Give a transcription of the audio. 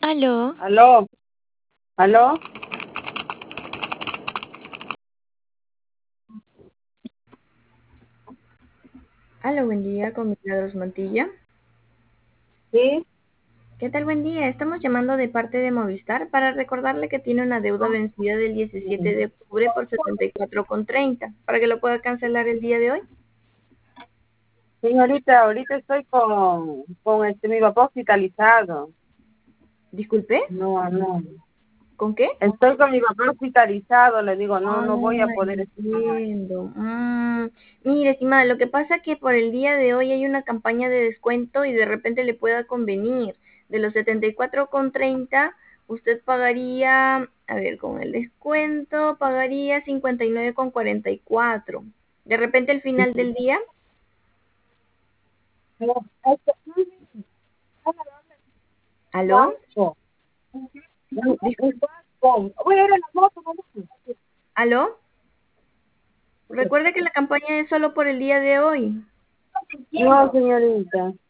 Aló, Aló, aló, Hola, buen día, con Milagros Mantilla. sí, ¿Qué tal? Buen día. Estamos llamando de parte de Movistar para recordarle que tiene una deuda vencida del 17 de octubre por 74,30 para que lo pueda cancelar el día de hoy. señorita, ahorita estoy con mi papá hospitalizado. Disculpe, No, ¿con qué? estoy con mi papá hospitalizado, le digo, Ah, no voy a poder pagar. entiendo. Mire, estimada, lo que pasa es que por el día de hoy hay una campaña de descuento y de repente le pueda convenir. De los 74,30, usted pagaría, a ver, con el descuento, pagaría 59,44. De repente al final del día, No, esto- ¿aló? banco, Dis- un banco. Voy a ir a la moto, mamá. ¿Aló? Recuerde que la campaña es solo por el día de hoy. No, señorita.